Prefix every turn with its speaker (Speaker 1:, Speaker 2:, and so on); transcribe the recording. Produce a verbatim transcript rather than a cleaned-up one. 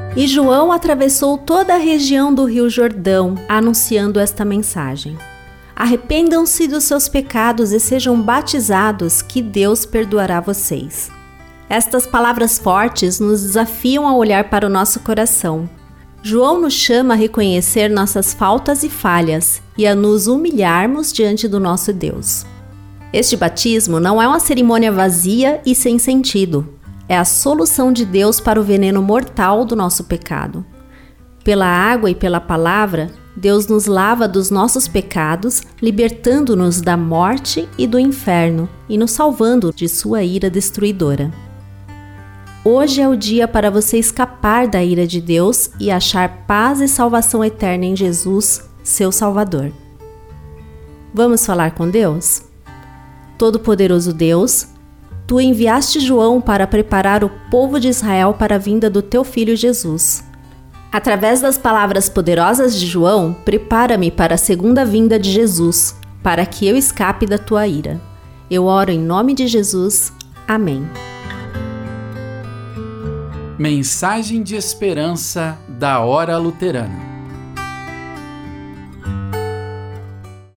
Speaker 1: E João atravessou toda a região do Rio Jordão, anunciando esta mensagem: arrependam-se dos seus pecados e sejam batizados, que Deus perdoará vocês. Estas palavras fortes nos desafiam a olhar para o nosso coração. João nos chama a reconhecer nossas faltas e falhas e a nos humilharmos diante do nosso Deus. Este batismo não é uma cerimônia vazia e sem sentido. É a solução de Deus para o veneno mortal do nosso pecado. Pela água e pela palavra, Deus nos lava dos nossos pecados, libertando-nos da morte e do inferno e nos salvando de sua ira destruidora. Hoje é o dia para você escapar da ira de Deus e achar paz e salvação eterna em Jesus, seu Salvador. Vamos falar com Deus? Todo-Poderoso Deus, Tu enviaste João para preparar o povo de Israel para a vinda do Teu Filho Jesus. Através das palavras poderosas de João, prepara-me para a segunda vinda de Jesus, para que eu escape da Tua ira. Eu oro em nome de Jesus. Amém.
Speaker 2: Mensagem de esperança da Hora Luterana.